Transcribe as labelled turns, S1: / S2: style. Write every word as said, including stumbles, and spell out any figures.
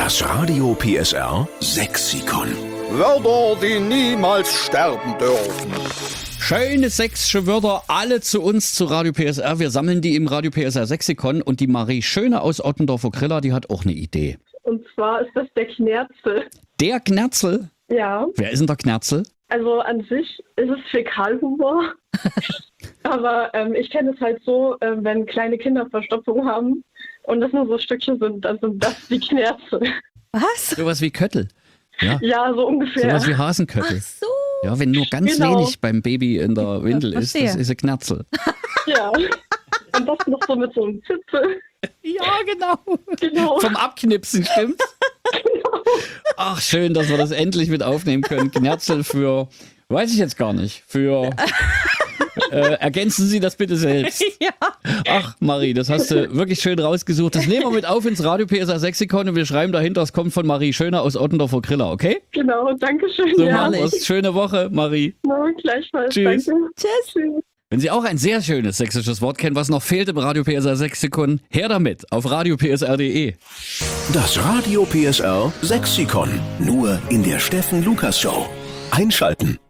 S1: Das Radio P S R Sexikon.
S2: Wörter, die niemals sterben dürfen.
S3: Schöne sächsische Wörter, alle zu uns zu Radio P S R. Wir sammeln die im Radio P S R Sexikon und die Marie Schöne aus Ottendorfer-Kriller, die hat auch eine Idee.
S4: Und zwar ist das der Knerzel.
S3: Der Knerzel?
S4: Ja,
S3: Wer ist denn der Knerzel?
S4: also an sich ist es Fäkalhumor. Aber ähm, ich kenne es halt so, äh, wenn kleine Kinder Verstopfung haben und das nur so Stückchen sind, dann sind das die Knerzel.
S5: Was?
S3: Sowas wie Köttel. Ja,
S4: Ja, so ungefähr.
S3: sowas wie Hasenköttel.
S5: Ach so.
S3: Ja, wenn nur ganz
S4: Genau.
S3: wenig beim Baby in der Windel ist, das
S5: verstehe.
S3: ist ein Knerzel.
S4: Ja. Und das noch so mit so einem Zipfel.
S3: Ja, genau.
S4: Genau.
S3: Vom Abknipsen, stimmt? Ach, schön, dass wir das endlich mit aufnehmen können. Knerzel für, weiß ich jetzt gar nicht, für, äh, ergänzen Sie das bitte selbst.
S5: Ja.
S3: Ach, Marie, das hast du wirklich schön rausgesucht. Das nehmen wir mit auf ins Radio P S R Sexikon und wir schreiben dahinter, es kommt von Marie Schöner aus Ottendorfer-Kriller, okay?
S4: Genau, danke schön.
S3: So
S4: ja.
S3: machen wir's. Schöne Woche, Marie.
S4: No, gleichfalls.
S3: Tschüss.
S4: Danke.
S5: Tschüss.
S4: Tschüss.
S3: Wenn Sie auch ein sehr schönes sächsisches Wort kennen, was noch fehlt im Radio P S R Sexikon, her damit auf radio p s r punkt d e.
S1: Das Radio P S R Sexikon. Nur in der Steffen Lukas Show. Einschalten.